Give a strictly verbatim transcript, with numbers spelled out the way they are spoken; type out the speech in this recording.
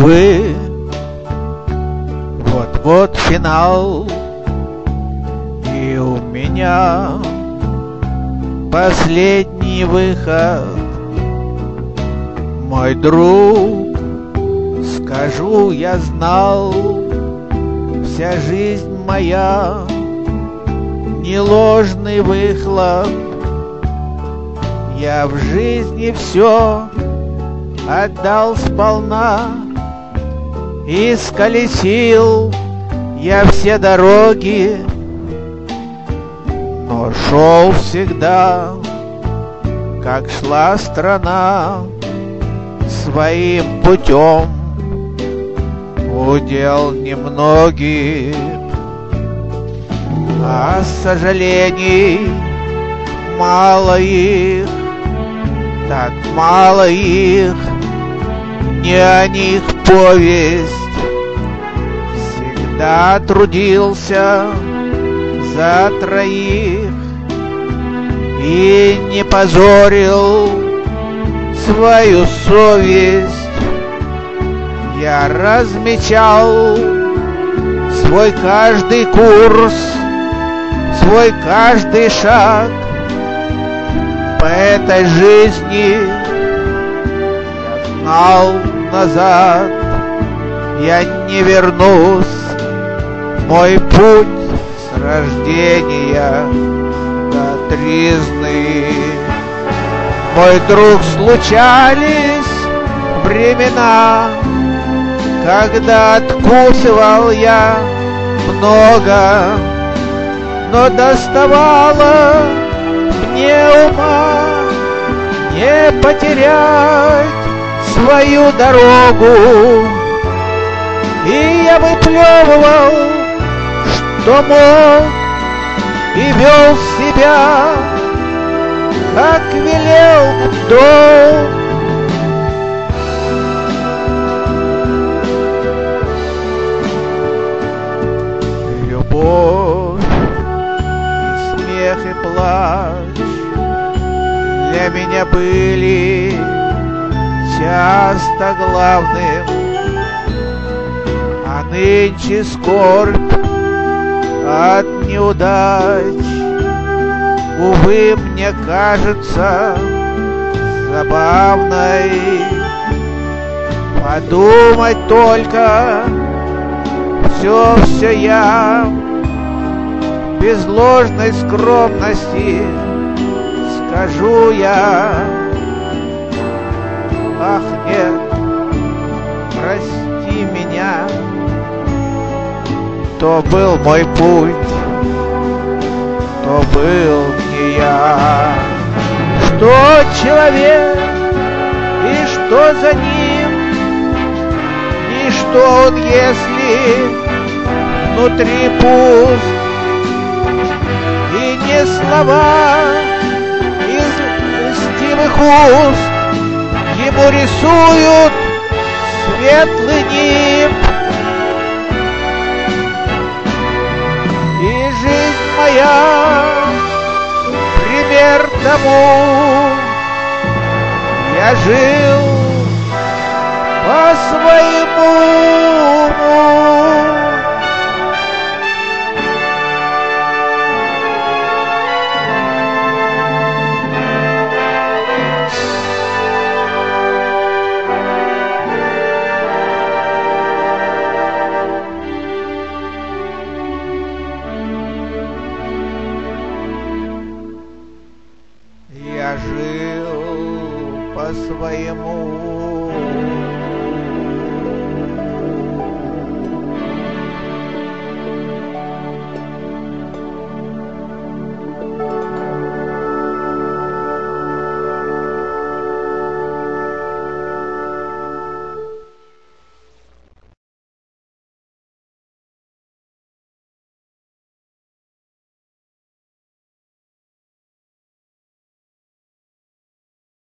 Увы, вот-вот финал, и у меня последний выход. Мой друг, скажу, я знал, вся жизнь моя не ложный выхлоп. Я в жизни все отдал сполна, и сколесил я все дороги, но шел всегда, как шла страна, своим путем. Удел немногих, а сожалений мало их, так мало их, не о них повесть. Всегда трудился за троих и не позорил свою совесть. Я размечал свой каждый курс, свой каждый шаг по этой жизни. Я знал, назад я не вернусь. Мой путь с рождения до тризны. Мой друг, случались времена, когда откусывал я много, но доставало мне ума не потерять свою дорогу. И я выплевывал, что мог, и вел себя, как велел долг. Любовь и смех и плач для меня были часто главным, а нынче скорбь от неудач, увы, мне кажется забавной. Подумать только, все, все я без ложной скромности скажу я. Ах, нет, прости меня, то был мой путь, то был не я. Что человек и что за ним, и что он, если внутри пуст, и не слова из льстивых уст ему рисуют светлый нимб. И жизнь моя пример тому, я жил по своему уму.